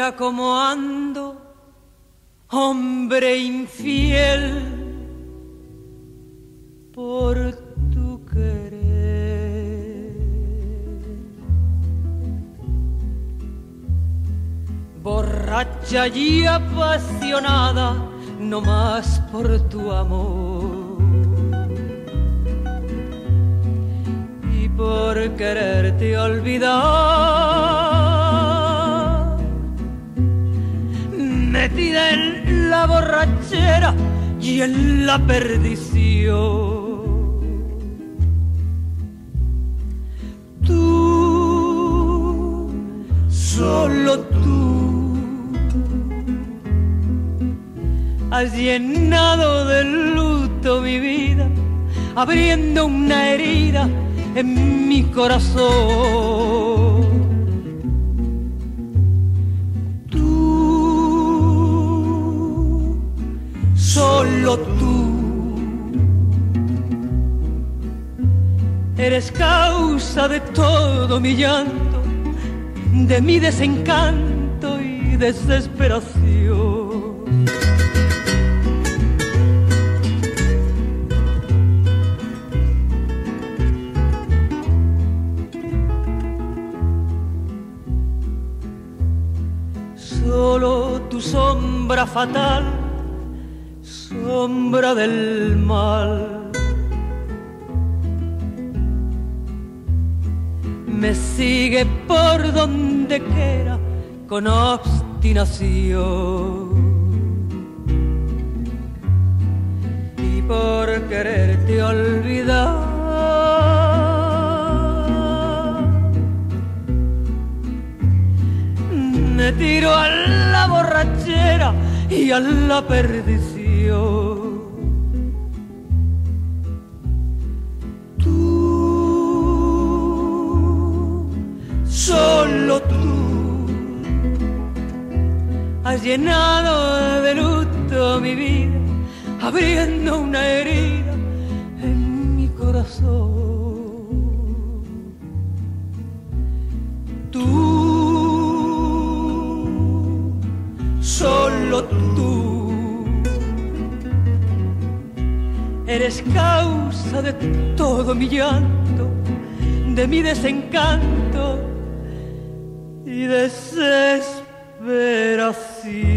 Mira cómo ando, hombre infiel, por tu querer. Borracha y apasionada, no más por tu amor. Y por quererte olvidar, metida en la borrachera y en la perdición. Tú, solo tú, has llenado de luto mi vida, abriendo una herida en mi corazón. Tú, solo tú, eres causa de todo mi llanto, de mi desencanto y desesperación. Solo tu sombra fatal, sombra del mal, me sigue por donde quiera con obstinación. Y por quererte olvidar, me tiro a la borrachera y a la perdición. Tú, solo tú, has llenado de luto mi vida, abriendo una herida en mi corazón. Tú, solo tú, eres causa de todo mi llanto, de mi desencanto y desesperación.